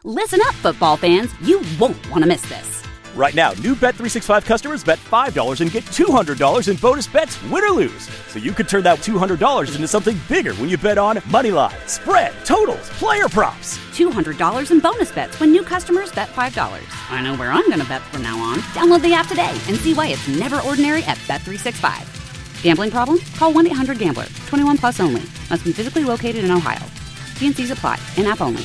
Listen up, football fans. You won't want to miss this. Right now, new Bet365 customers bet $5 and get $200 in bonus bets, win or lose. So you could turn that $200 into something bigger when you bet on money line, spread, totals, player props. $200 in bonus bets when new customers bet $5. I know where I'm going to bet from now on. Download the app today and see why it's never ordinary at Bet365. Gambling problem? Call 1-800-GAMBLER. 21 plus only. Must be physically located in Ohio. T&Cs apply. In-app only.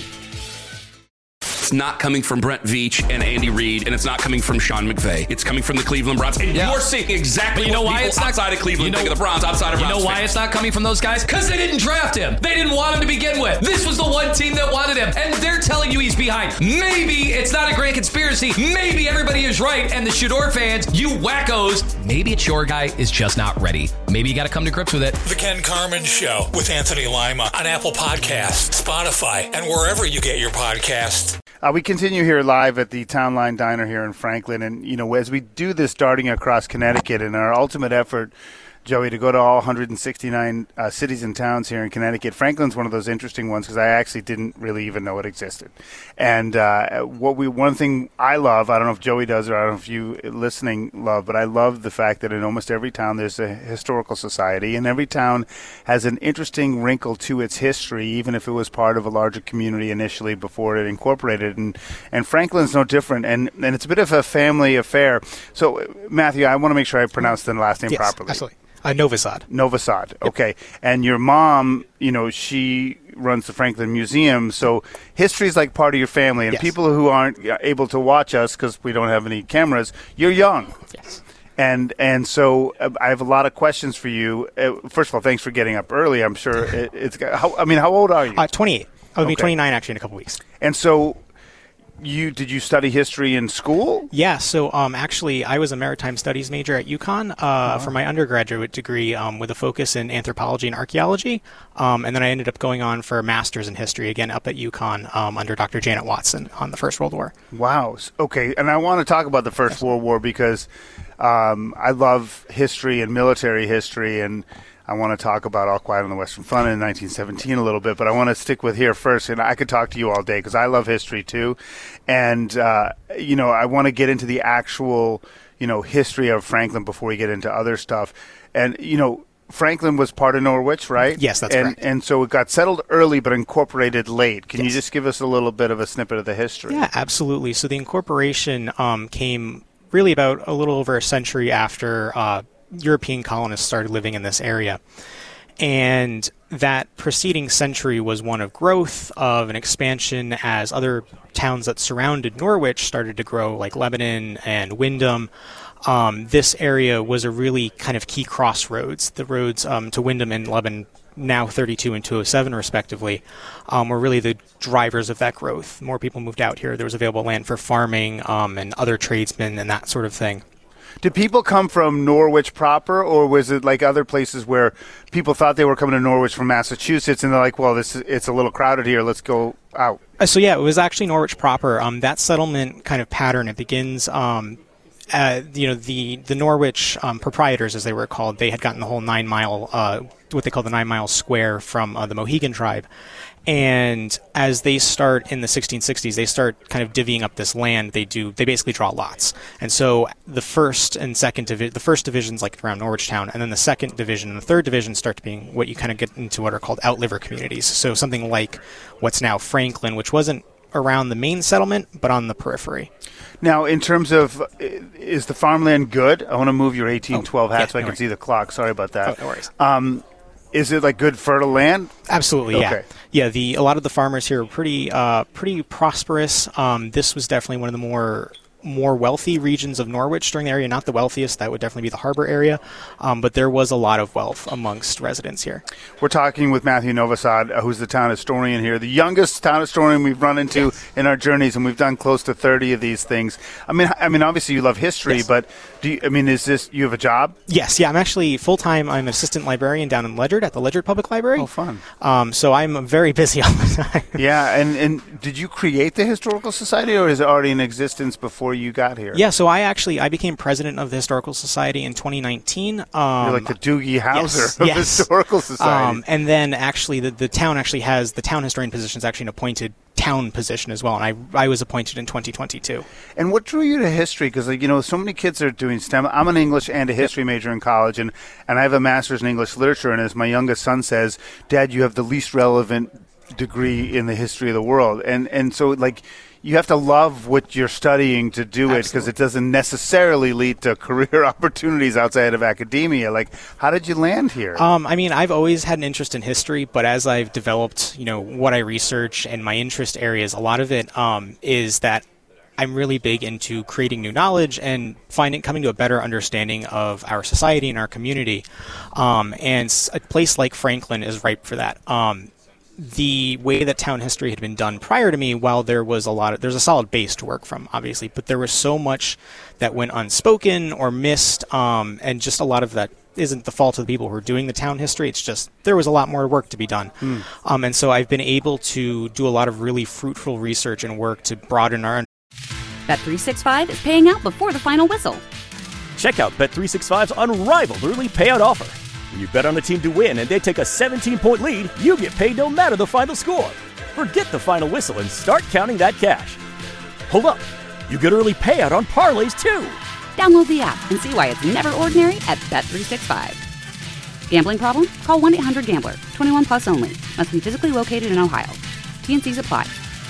It's not coming from Brent Veach and Andy Reid, and it's not coming from Sean McVay. It's coming from the Cleveland Browns. And you're seeing exactly what people outside of Cleveland think of the Browns, outside of Browns. You know why it's not coming from those guys? Because they didn't draft him. They didn't want him to begin with. This was the one team that wanted him, and they're telling you he's behind. Maybe it's not a grand conspiracy. Maybe everybody is right, and the Shador fans, you wackos, maybe it's your guy is just not ready. Maybe you got to come to grips with it. The Ken Carman Show with Anthony Lima on Apple Podcasts, Spotify, and wherever you get your podcasts. We continue here live at the Town Line Diner here in Franklin. And, you know, as we do this darting across Connecticut and our ultimate effort, Joey, to go to all 169 cities and towns here in Connecticut, Franklin's one of those interesting ones because I actually didn't really even know it existed. And one thing I love, I don't know if Joey does or I don't know if you listening love, but I love the fact that in almost every town there's a historical society, and every town has an interesting wrinkle to its history, even if it was part of a larger community initially before it incorporated. And Franklin's no different, and it's a bit of a family affair. So, Matthew, I want to make sure I pronounce the last name properly. Absolutely. Novi Sad. Novi Sad. Okay. Yep. And your mom, you know, she runs the Franklin Museum, so history is like part of your family. And people who aren't able to watch us because we don't have any cameras, you're young. Yes. And so I have a lot of questions for you. First of all, thanks for getting up early. I'm sure how old are you? 28. I'll be 29 actually in a couple weeks. And so did you study history in school? Yeah, so actually I was a maritime studies major at UConn for my undergraduate degree with a focus in anthropology and archaeology. And then I ended up going on for a master's in history again up at UConn under Dr. Janet Watson on the First World War. Wow. Okay, and I want to talk about the First World War because I love history and military history, and I want to talk about All Quiet on the Western Front in 1917 a little bit, but I want to stick with here first, and I could talk to you all day because I love history too. And, I want to get into the actual, history of Franklin before we get into other stuff. And, Franklin was part of Norwich, right? Yes, that's correct. And so it got settled early but incorporated late. Can you just give us a little bit of a snippet of the history? Yeah, absolutely. So the incorporation came really about a little over a century after European colonists started living in this area. And that preceding century was one of growth, of an expansion as other towns that surrounded Norwich started to grow, like Lebanon and Windham. This area was a really kind of key crossroads. The roads to Windham and Lebanon, now 32 and 207 respectively, were really the drivers of that growth. More people moved out here. There was available land for farming and other tradesmen and that sort of thing. Did people come from Norwich proper, or was it like other places where people thought they were coming to Norwich from Massachusetts and they're like, well, it's a little crowded here, let's go out? So yeah, it was actually Norwich proper. That settlement kind of pattern, it begins, the Norwich proprietors, as they were called, they had gotten the whole 9 mile, what they call the 9 mile square from the Mohegan tribe. And as they start in the 1660s, they start kind of divvying up this land. They basically draw lots. And so the first and second the first division's like around Norwich Town, and then the second division and the third division start to being what you kind of get into what are called outliver communities. So something like what's now Franklin, which wasn't around the main settlement, but on the periphery. Now, in terms of, is the farmland good? I want to move your 1812 hat so I can see the clock. Sorry about that. Oh, no worries. Is it like good fertile land? Absolutely, yeah. Okay. Yeah, a lot of the farmers here are pretty prosperous. This was definitely one of the more wealthy regions of Norwich during the area. Not the wealthiest, that would definitely be the harbor area, but there was a lot of wealth amongst residents here. We're talking with Matthew Novi Sad, who's the town historian here, the youngest town historian we've run into in our journeys, and we've done close to 30 of these things. I mean, obviously you love history, but is you have a job? Yes, yeah, I'm actually full-time. I'm an assistant librarian down in Ledyard at the Ledyard Public Library. Oh, fun. So I'm very busy all the time. Yeah, and did you create the Historical Society, or is it already in existence before you got here? Yeah, so I became president of the Historical Society in 2019. You're like the Doogie Howser of the Historical Society. And then actually the town actually has, the town historian position is actually an appointed town position as well, and I was appointed in 2022. And what drew you to history? Because so many kids are doing STEM. I'm an English and a history major in college, and I have a master's in English literature. And as my youngest son says, Dad, you have the least relevant degree in the history of the world, and so you have to love what you're studying to do it, because it doesn't necessarily lead to career opportunities outside of academia. How did you land here? I've always had an interest in history, but as I've developed, what I research and my interest areas, a lot of it is that I'm really big into creating new knowledge and coming to a better understanding of our society and our community. And a place like Franklin is ripe for that. The way that town history had been done prior to me, while there's a solid base to work from, obviously, but there was so much that went unspoken or missed, and just a lot of that isn't the fault of the people who are doing the town history. It's just there was a lot more work to be done. And so I've been able to do a lot of really fruitful research and work to broaden our Bet365 is paying out before the final whistle. Check out Bet365's unrivaled early payout offer. When you bet on a team to win and they take a 17-point lead, you get paid no matter the final score. Forget the final whistle and start counting that cash. Hold up. You get early payout on parlays, too. Download the app and see why it's never ordinary at Bet365. Gambling problem? Call 1-800-GAMBLER. 21 plus only. Must be physically located in Ohio. T&Cs apply.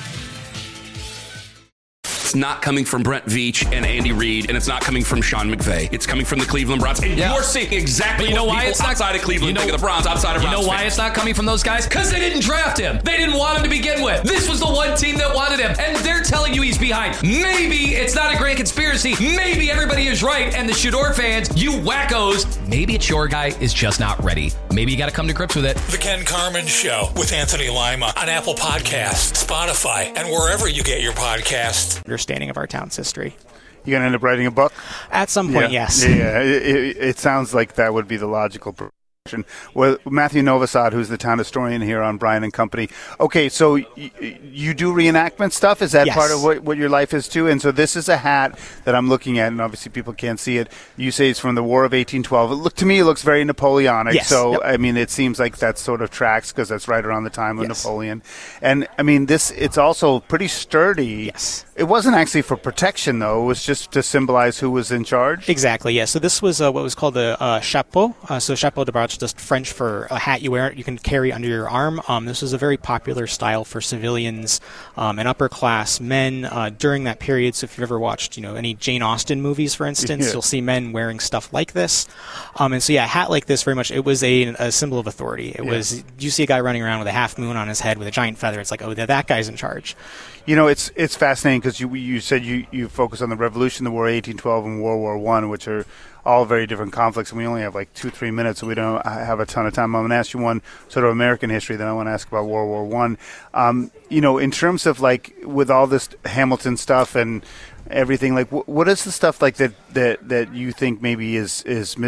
It's not coming from Brent Veach and Andy Reid, and it's not coming from Sean McVay. It's coming from the Cleveland Browns. And you're seeing exactly what people outside of Cleveland think of the Browns, outside of Browns. You know why fans. it's not coming from those guys? Because they didn't draft him. They didn't want him to begin with. This was the one team that wanted him, and they're telling you he's behind. Maybe it's not a grand conspiracy. Maybe everybody is right, and the Shador fans, you wackos, maybe it's your guy is just not ready. Maybe you got to come to grips with it. The Ken Carman Show with Anthony Lima on Apple Podcasts, Spotify, and wherever you get your podcasts. understanding of our town's history. You going to end up writing a book? At some point, yes. Yeah, it sounds like that would be the logical progression. Well, Matthew Novosad, who's the town historian here on Brian and Company. Okay, so you do reenactment stuff? Is that part of what your life is too? And so this is a hat that I'm looking at, and obviously people can't see it. You say it's from the War of 1812. To me, it looks very Napoleonic. Yes. So, I mean, it seems like that sort of tracks because that's right around the time of Napoleon. And, I mean, it's also pretty sturdy. Yes. It wasn't actually for protection, though. It was just to symbolize who was in charge? Exactly, yeah. So this was what was called the chapeau. So chapeau de barge, just French for a hat you can carry under your arm. This was a very popular style for civilians and upper class men during that period. So if you've ever watched, any Jane Austen movies, for instance, you'll see men wearing stuff like this. And so, a hat like this, very much, it was a symbol of authority. It was, you see a guy running around with a half moon on his head with a giant feather. It's like, oh, that guy's in charge. It's fascinating because you said you focus on the Revolution, the War of 1812, and World War I, which are all very different conflicts, and we only have like 2-3 minutes, so we don't have a ton of time. I'm going to ask you one sort of American history, then I want to ask about World War I. In terms of like with all this Hamilton stuff and everything, like what is the stuff like that you think maybe is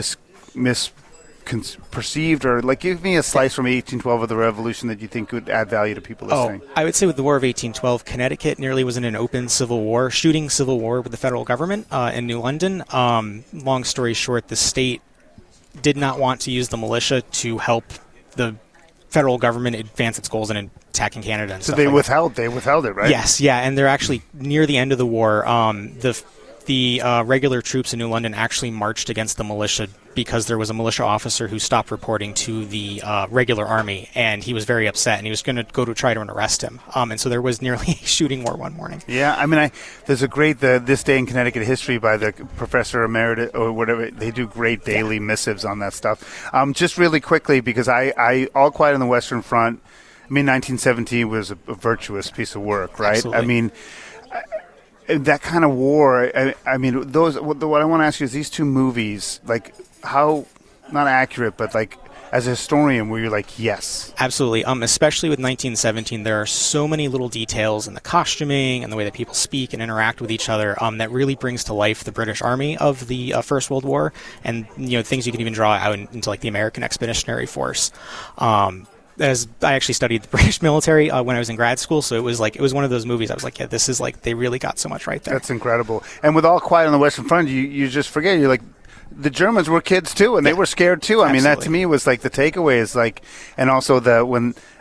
perceived, or like give me a slice from 1812 of the Revolution that you think would add value to people listening? I would say with the War of 1812, Connecticut nearly was in an open shooting civil war with the federal government in New London. Long story short, the state did not want to use the militia to help the federal government advance its goals in attacking Canada and stuff. So they withheld it, right? Yes, yeah, and they're actually near the end of the war. The regular troops in New London actually marched against the militia because there was a militia officer who stopped reporting to the regular army, and he was very upset, and he was going to go to try to arrest him. And so there was nearly a shooting war one morning. Yeah, I mean, there's a great This Day in Connecticut History by the Professor Emeritus, or whatever. They do great daily missives on that stuff. Just really quickly, because I All Quiet on the Western Front, 1917 was a virtuous piece of work, right? Absolutely. I mean, that kind of war, I mean, what I want to ask you is these two movies, like, how, not accurate, but like, as a historian, where you're like, yes. Absolutely. Especially with 1917, there are so many little details in the costuming and the way that people speak and interact with each other that really brings to life the British Army of the First World War, and things you can even draw out into like the American Expeditionary Force. As I actually studied the British military when I was in grad school, so it was one of those movies. I was like, yeah, this is like, they really got so much right there. That's incredible. And with All Quiet on the Western Front, you just forget, you're like, the Germans were kids too, and they were scared too. I mean, that to me was like the takeaway is like, and also when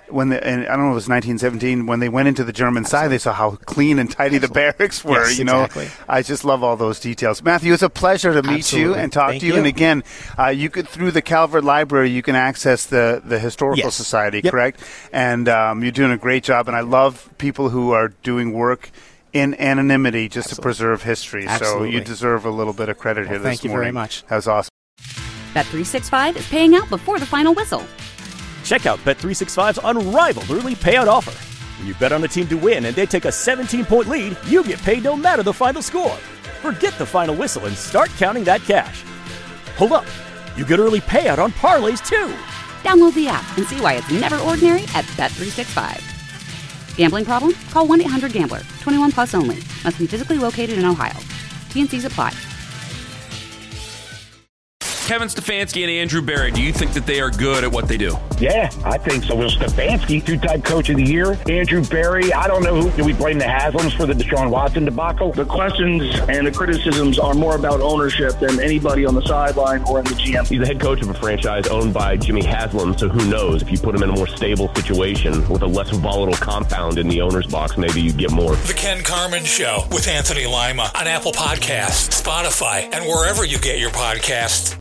and I don't know if it was 1917, when they went into the German side, they saw how clean and tidy the barracks were. Yes, you know, exactly. I just love all those details. Matthew, it's a pleasure to meet you and talk to you. And again, you could, through the Calvert Library, you can access the Historical Society, correct? And you're doing a great job. And I love people who are doing work in anonymity just to preserve history. So you deserve a little bit of credit here this morning. Thank you very much. That was awesome. Bet365 is paying out before the final whistle. Check out Bet365's unrivaled early payout offer. When you bet on a team to win and they take a 17-point lead, you get paid no matter the final score. Forget the final whistle and start counting that cash. Hold up. You get early payout on parlays, too. Download the app and see why it's never ordinary at Bet365. Gambling problem? Call 1-800-GAMBLER. 21 plus only. Must be physically located in Ohio. T&Cs apply. Kevin Stefanski and Andrew Berry, do you think that they are good at what they do? Yeah, I think so. Well, Stefanski, two-time coach of the year. Andrew Berry, I don't know do we blame the Haslams for the Deshaun Watson debacle? The questions and the criticisms are more about ownership than anybody on the sideline or in the GM. He's the head coach of a franchise owned by Jimmy Haslam, so who knows? If you put him in a more stable situation with a less volatile compound in the owner's box, maybe you get more. The Ken Carman Show with Anthony Lima on Apple Podcasts, Spotify, and wherever you get your podcasts.